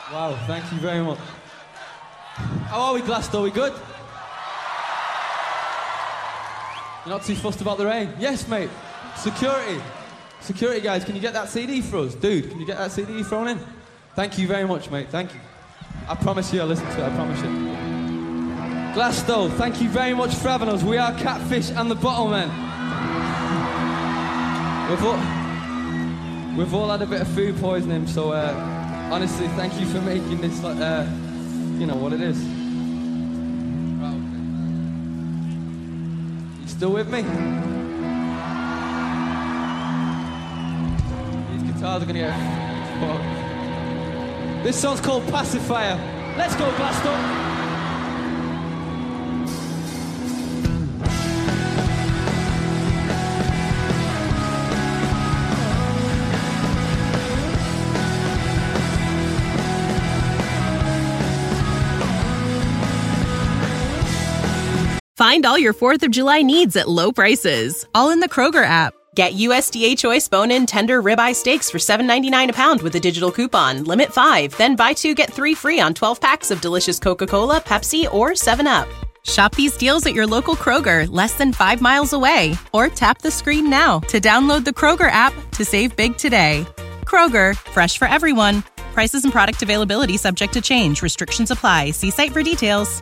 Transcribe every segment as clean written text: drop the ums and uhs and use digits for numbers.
Wow, thank you very much. How are we, Glasgow? Are we good? You're not too fussed about the rain? Yes, mate. Security. Security guys, can you get that CD for us? Dude, can you get that CD thrown in? Thank you very much, mate. Thank you. I promise you I'll listen to it. I promise you. Glasgow, thank you very much for having us. We are Catfish and the Bottlemen. We've all had a bit of food poisoning, so honestly, thank you for making this, you know, what it is. Right, okay. You still with me? These guitars are gonna get fucked. This song's called Pacifier. Let's go, Glasgow. Find all your 4th of July needs at low prices, all in the Kroger app. Get USDA Choice bone-in tender ribeye steaks for $7.99 a pound with a digital coupon. Limit 5. Then buy 2, get 3 free on 12 packs of delicious Coca-Cola, Pepsi, or 7-Up. Shop these deals at your local Kroger, less than 5 miles away. Or tap the screen now to download the Kroger app to save big today. Kroger, fresh for everyone. Prices and product availability subject to change. Restrictions apply. See site for details.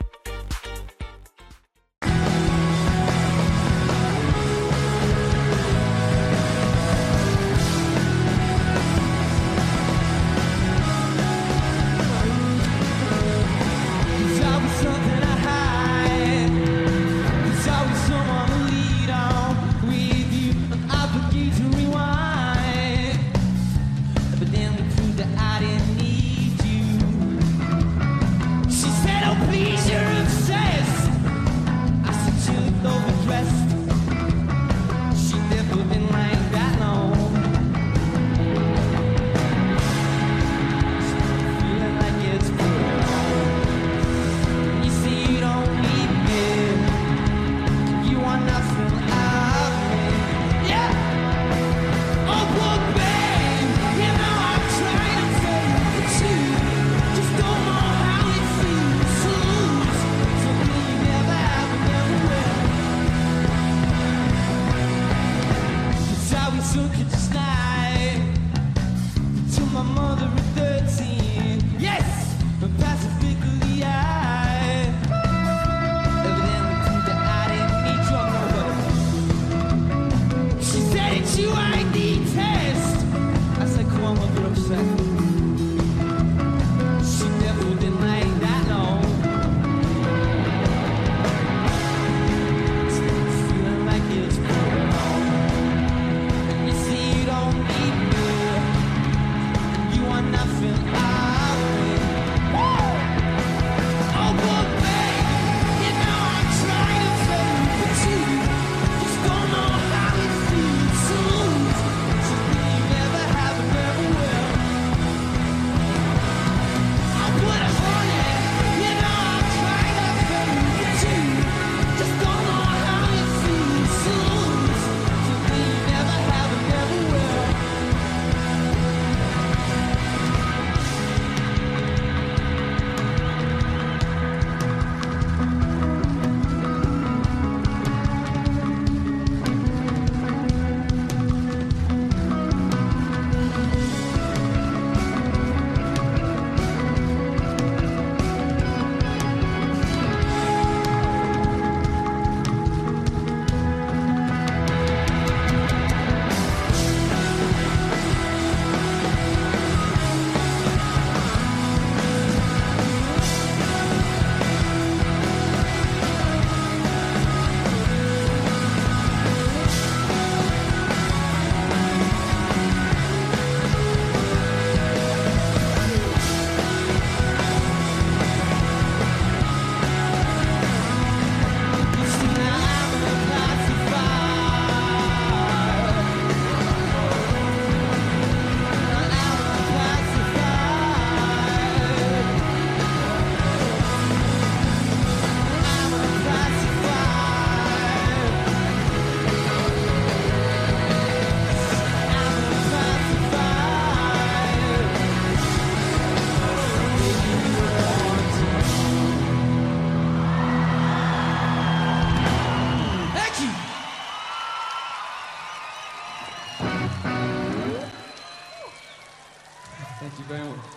Thank you very much.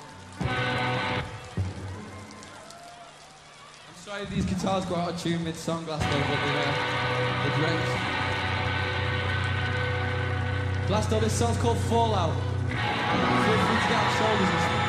I'm sorry these guitars go out of tune mid-song, Glasto, but they're great. Glasto, this song's called Fallout. Feel free to get on shoulders and stuff.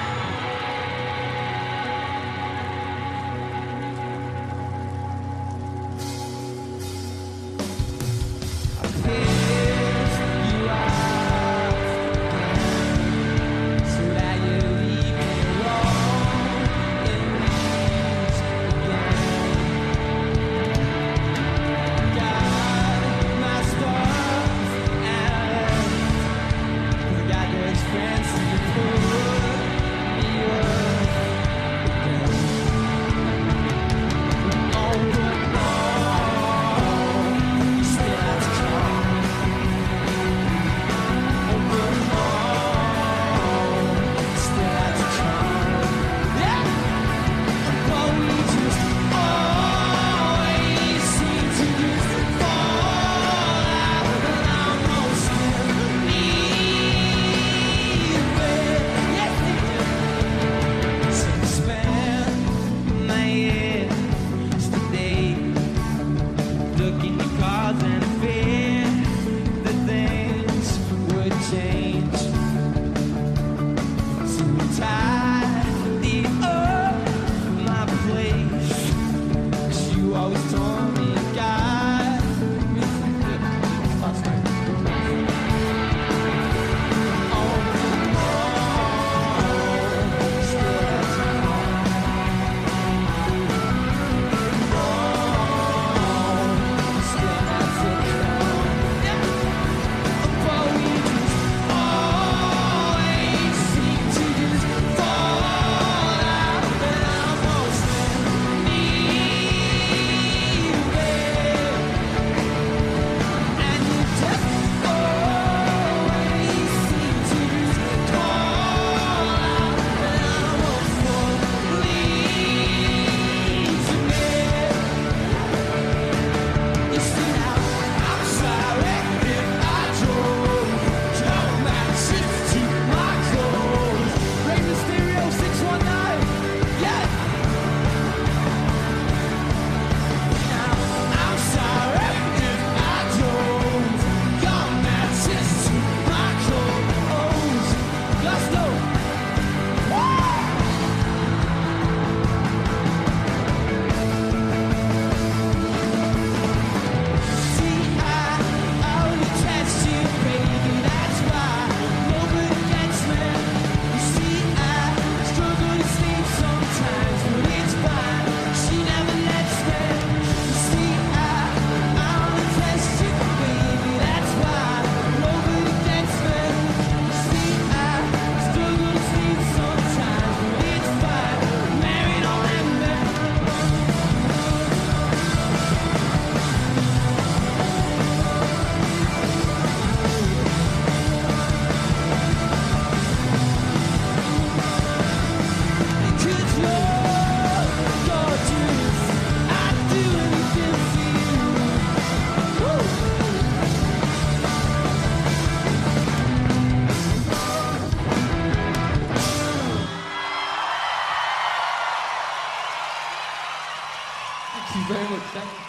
Thank you very much. Thank you.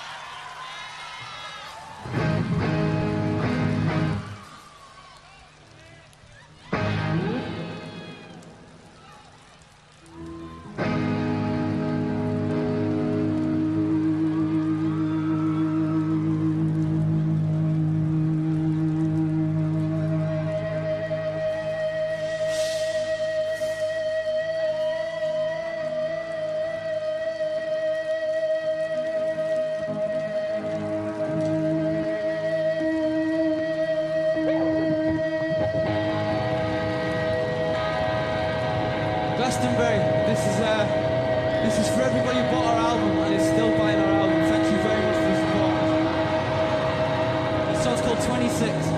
Glastonbury, this is for everybody who bought our album and is still buying our album. Thank you very much for the support. This song's called 26.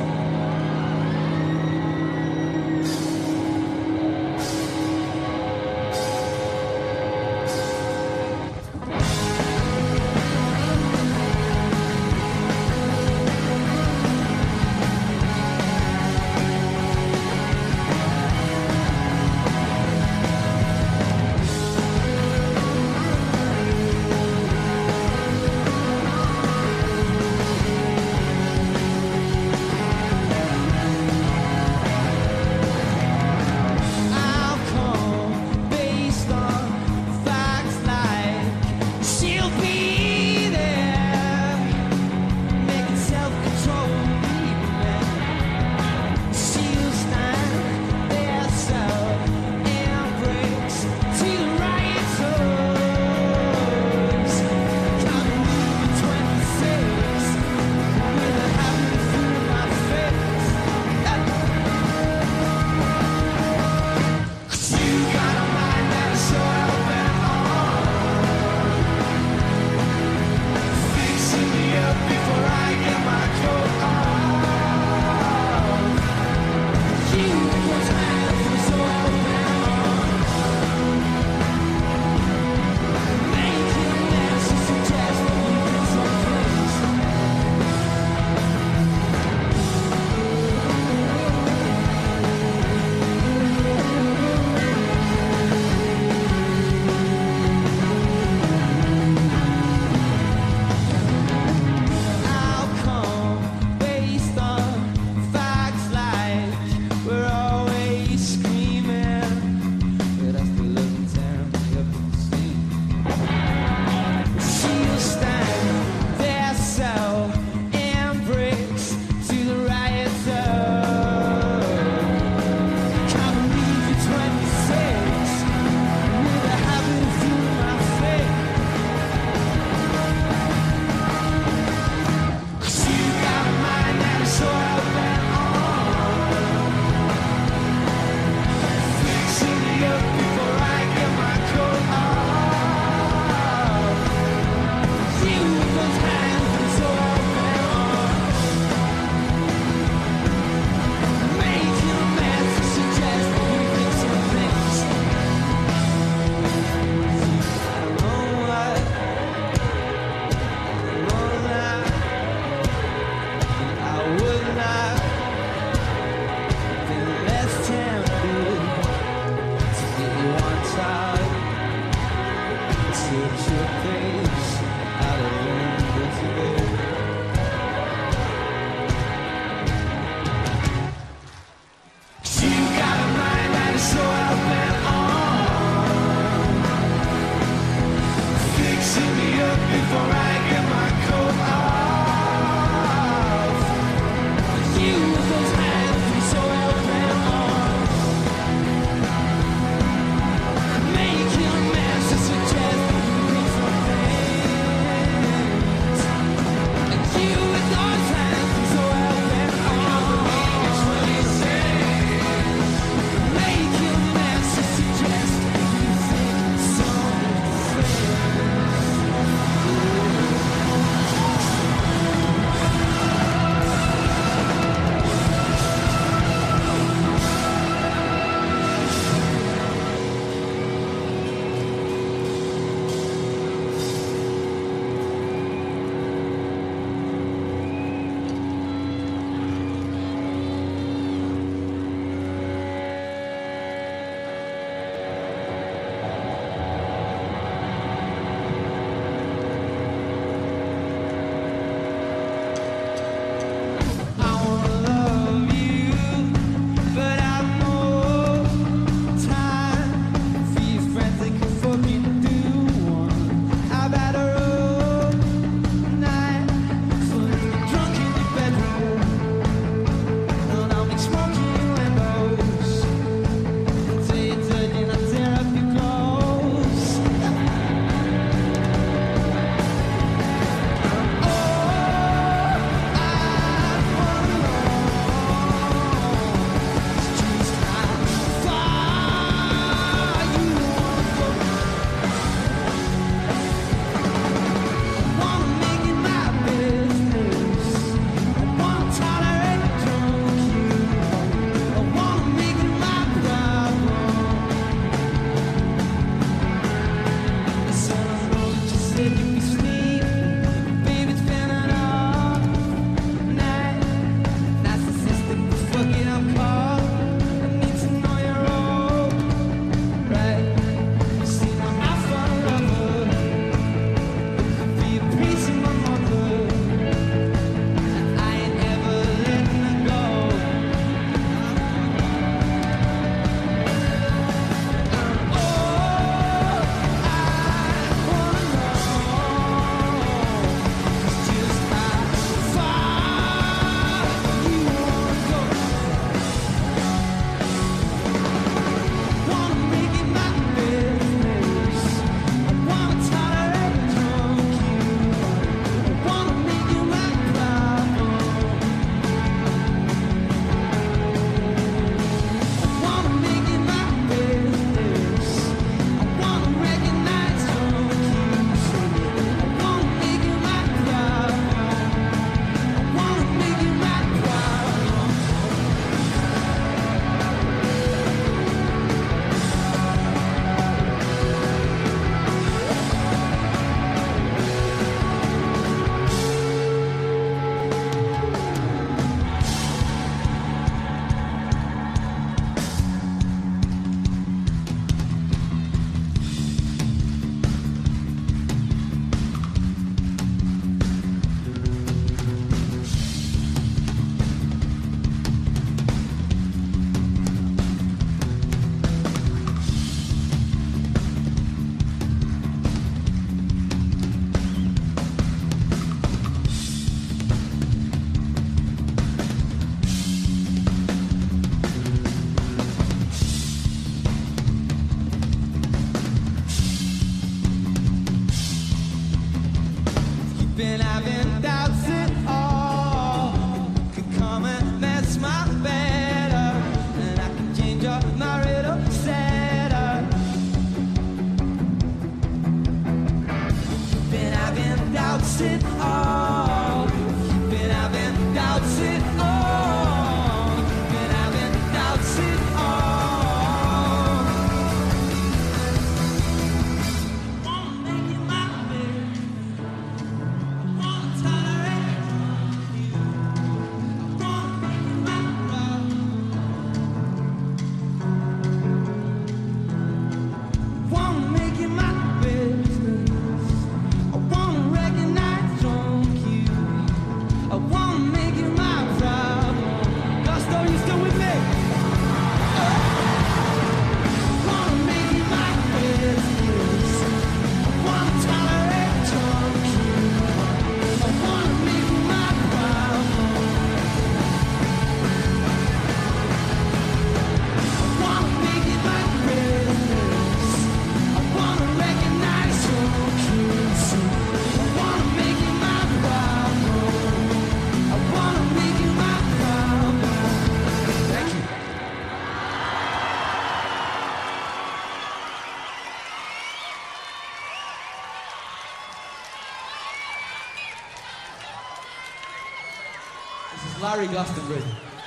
Larry Glastonbury.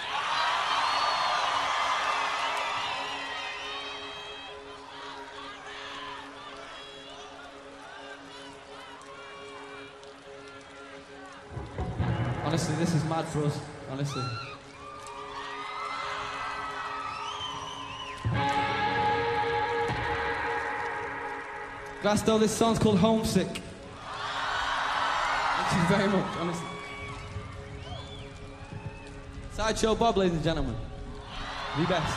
Honestly, this is mad for us. Honestly. Glasto, this song's called Homesick. Thank you very much, honestly. Sideshow Bob, ladies and gentlemen. The best.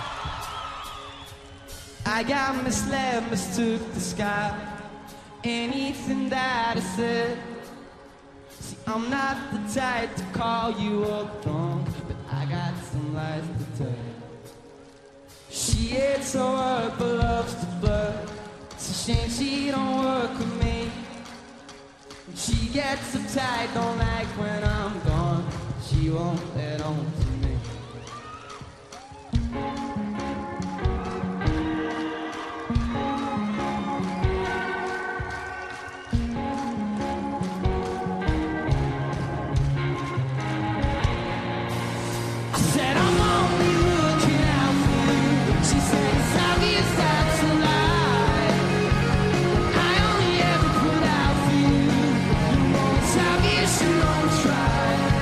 I got misled, mistook the sky. Anything that I said. See, I'm not the type to call you up drunk, but I got some lies to tell. She hates her work but loves to blur. It's a shame she don't work with me. She gets uptight, don't like when I'm gone. She won't let on to me. I said I'm only looking out for you. She said it's obvious that's a lie. I only ever put out for you. You know it's obvious you don't try.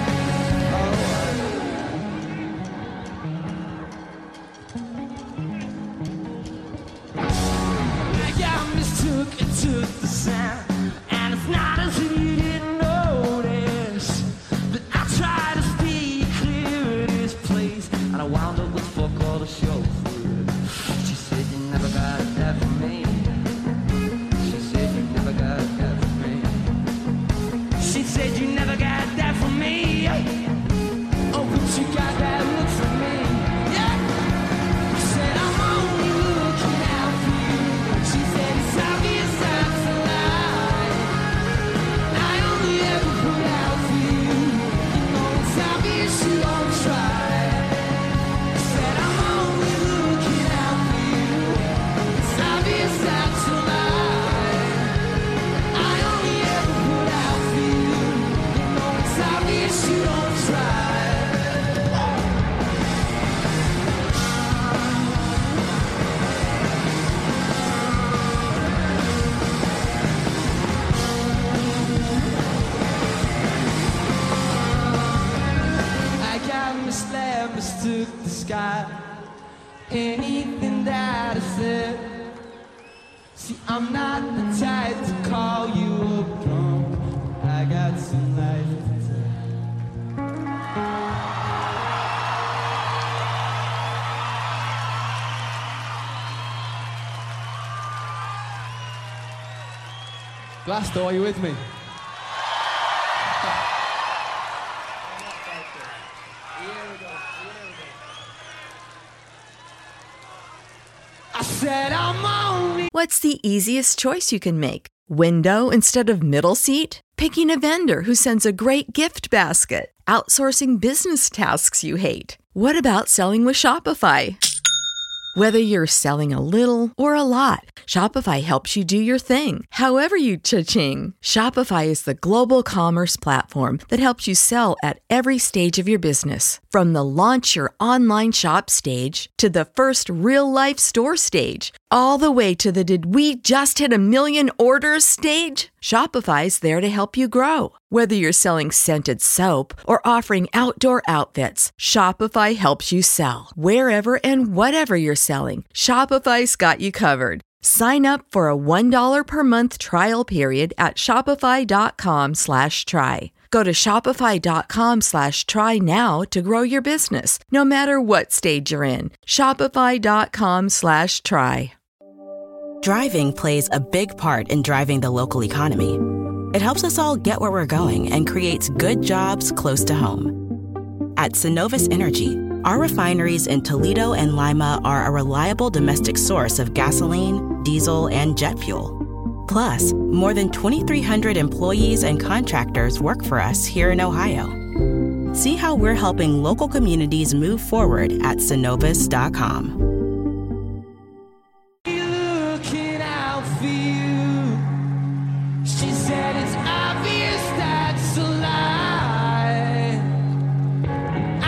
I got mistook and took the sound, and it's not as if you didn't notice that I try to speak clear in this place, and I wound up with fuck all the show food. She said you never got that from me. She said you never got that from me. She said you never got that from me. Oh, but you got that look from me. Yeah. I said I'm only looking out for you. She said it's obvious that's a lie. I only ever put out for you. You know it's obvious you don't try. I said I'm only looking out for you. It's obvious that's a lie. I only ever put out for you. You know it's obvious you don't try. I got misled, mistook the sky. Anything that I said. See, I'm not the type to call you up drunk. I got some life to tell. Glasto, are you with me? I said I'm only. What's the easiest choice you can make? Window instead of middle seat? Picking a vendor who sends a great gift basket? Outsourcing business tasks you hate? What about selling with Shopify? Whether you're selling a little or a lot, Shopify helps you do your thing, however you cha-ching. Shopify is the global commerce platform that helps you sell at every stage of your business. From the launch your online shop stage to the first real-life store stage, all the way to the did we just hit 1 million orders stage. Shopify's there to help you grow. Whether you're selling scented soap or offering outdoor outfits, Shopify helps you sell. Wherever and whatever you're selling, Shopify's got you covered. Sign up for a $1 per month trial period at shopify.com/try. Go to shopify.com/try now to grow your business, no matter what stage you're in. Shopify.com/try. Driving plays a big part in driving the local economy. It helps us all get where we're going and creates good jobs close to home. At Synovus Energy, our refineries in Toledo and Lima are a reliable domestic source of gasoline, diesel, and jet fuel. Plus, more than 2,300 employees and contractors work for us here in Ohio. See how we're helping local communities move forward at Synovus.com. Looking out for you. She said it's obvious that's a lie.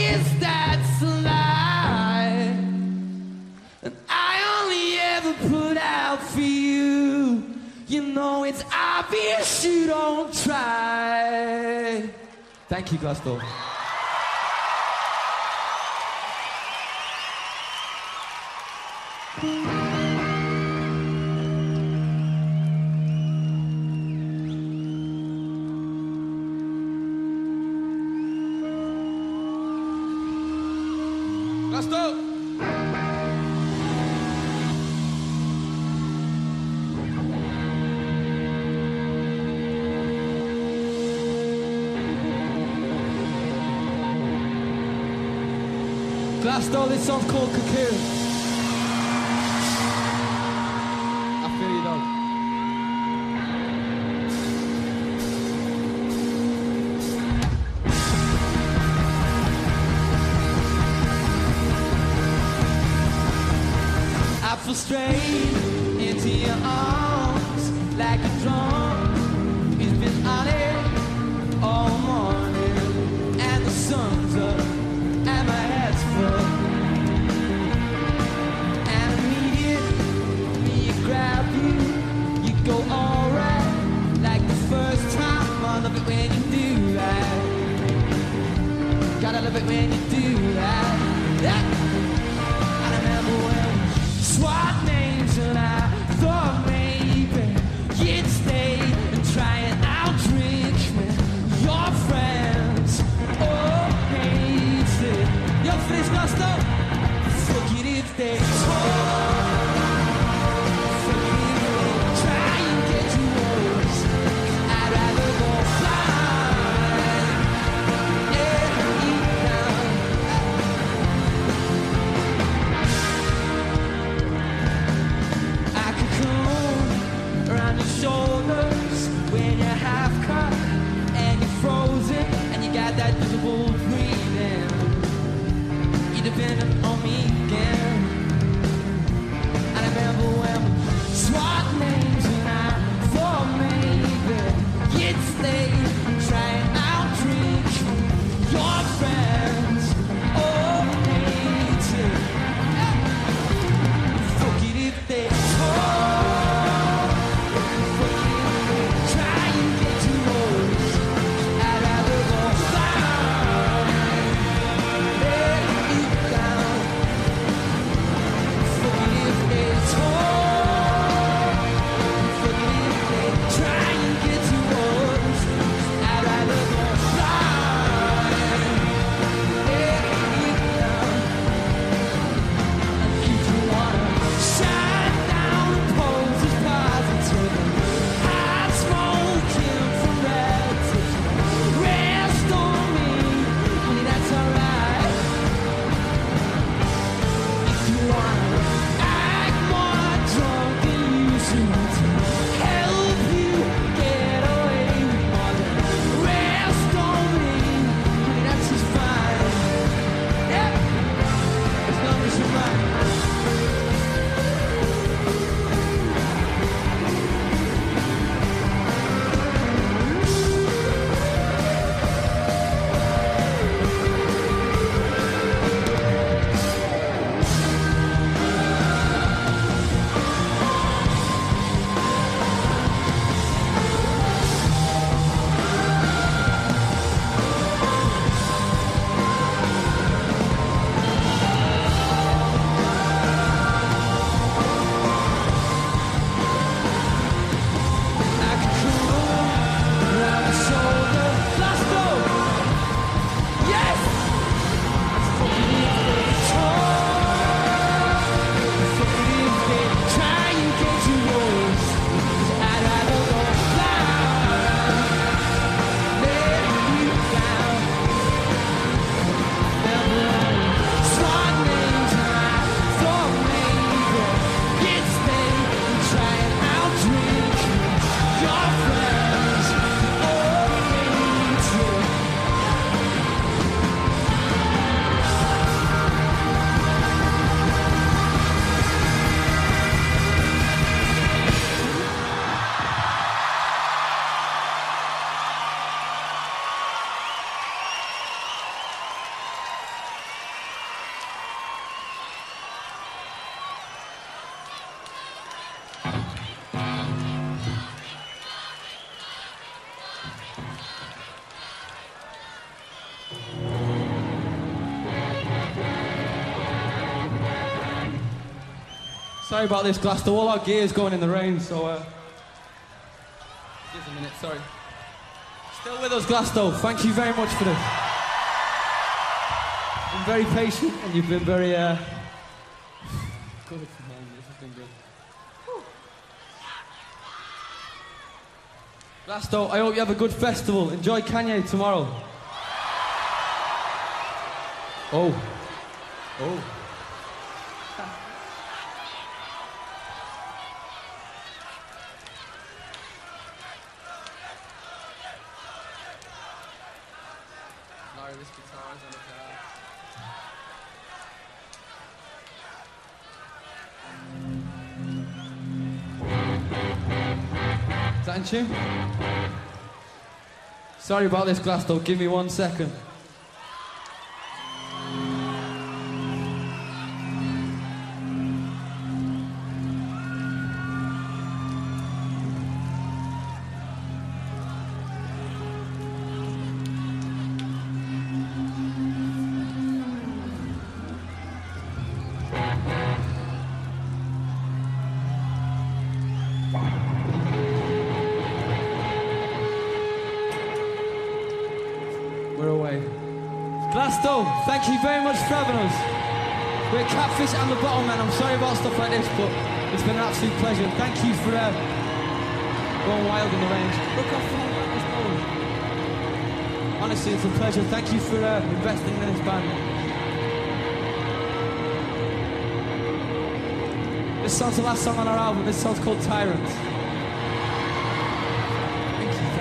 obvious that's a lie. And I only ever put out for you. You know it's obvious you don't try. Thank you, Glassdoor. Glassdoor. Glassdoor, this song's called Cocoon. I feel you, dog. I feel straight into your arms like a drum. It's been on it all morning, and the sun's up and my head's full. And immediately you grab you go alright like the first time. I love it when you do that. Gotta love it when you do that. Yeah. I remember when swap names and I thought maybe you'd stay and try and outdrink me. Your friends all hate it. Your face must up. Fuck it if they talk. Fuck it if they try and get you worse. I'd rather go fly. Yeah, eat down. I could come around your shoulders when you're half cut and you're frozen and you got that visible breathing. You're dependent on me again. I remember when we swapped names and I thought maybe you'd stay and try and outdrink your friends. Oh, hate it. Fuck it if they talk. Fuck it if they try and get you worse. I'd rather go fly. Let you down. Fuck it if they talk. Fuck it if they try and get you worse. I'd rather go fly. Let you down. If you wanna shine down and pose as positive, hot smoking from relatives, rest on me, honey, that's alright. If you wanna act more drunk than usual to help you get away with more than rest on me, honey, that's just fine. Yeah, as long as you're right. I could come around the shoulder. Glassdoor. Yes. Fuck it if they talk. Fuck it if they try and get you worse. 'Cause I'd rather go fly. Let you down. Swap names and I thought maybe you'd stay and try and outdrink your friends. Oh, hate it. Sorry about this, Glasgow. All our gear's going in the rain, so just a minute, sorry. Still with us, Glasgow. Thank you very much for this. You've been very patient and you've been very good. Man, this has been good. Glasgow, I hope you have a good festival. Enjoy Kanye tomorrow. Oh. Sorry, this guitar is on the car. Is that in tune? Sorry about this, Glasgow. Give me 1 second. We're away. Glasgow, thank you very much for having us. We're Catfish and the Bottlemen. I'm sorry about stuff like this, but it's been an absolute pleasure. Thank you for going wild in the range. Look how far that is going. Honestly, it's a pleasure. Thank you for investing in this band. This song's the last song on our album. This song's called Tyrant. Thank you.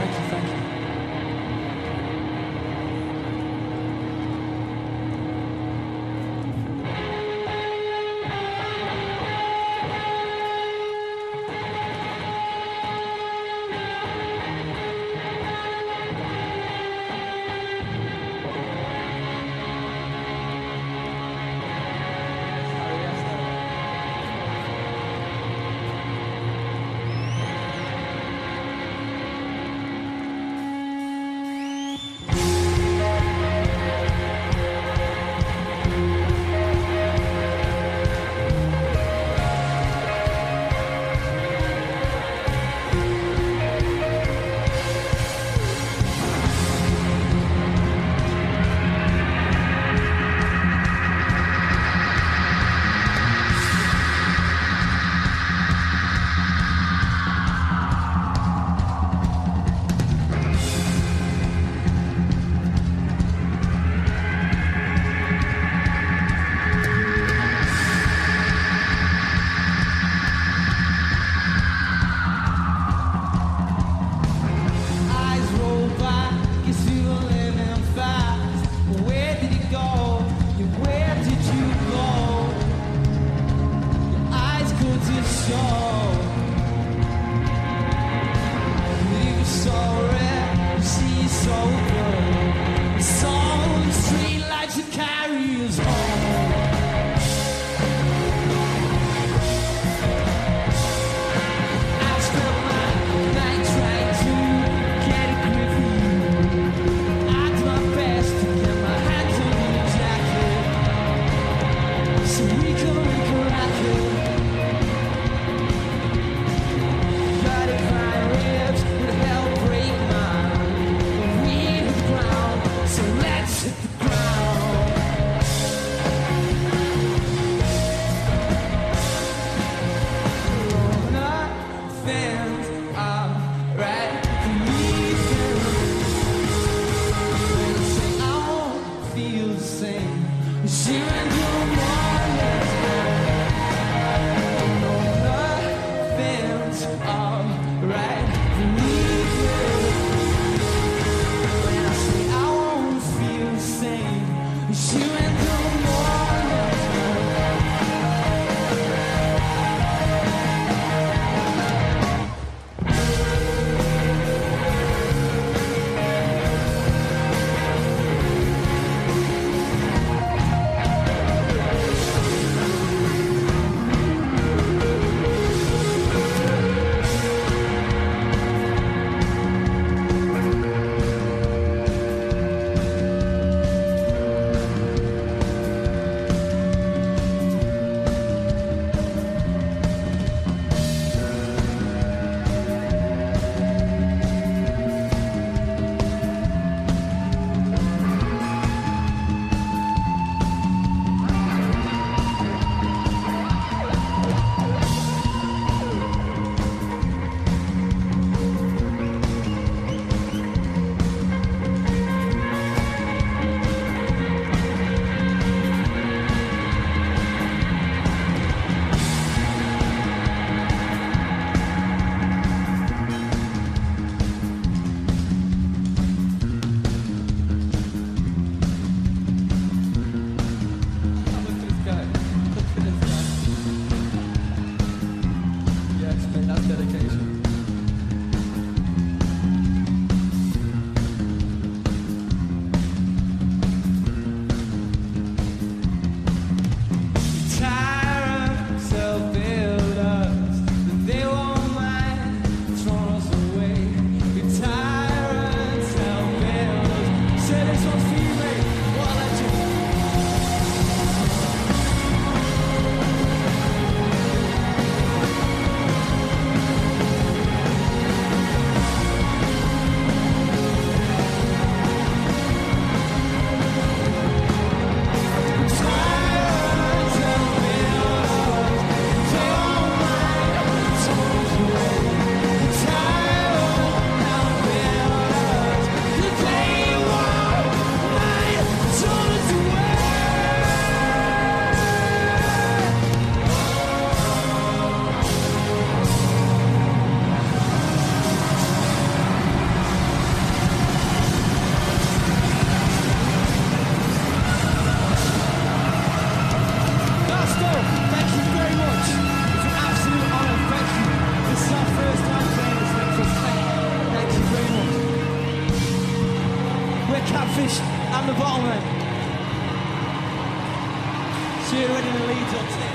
cheering in the leads up to.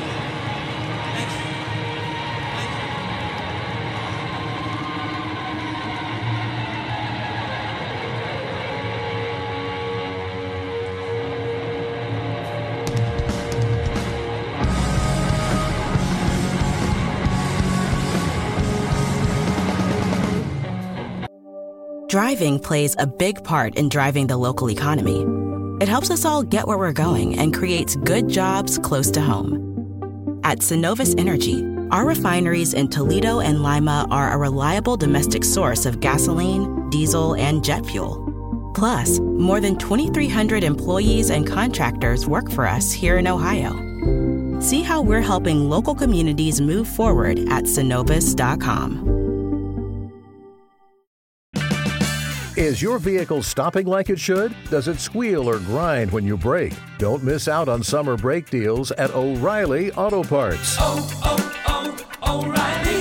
Driving plays a big part in driving the local economy. It helps us all get where we're going and creates good jobs close to home. At Synovus Energy, our refineries in Toledo and Lima are a reliable domestic source of gasoline, diesel, and jet fuel. Plus, more than 2,300 employees and contractors work for us here in Ohio. See how we're helping local communities move forward at Synovus.com. Is your vehicle stopping like it should? Does it squeal or grind when you brake? Don't miss out on summer brake deals at O'Reilly Auto Parts. O'Reilly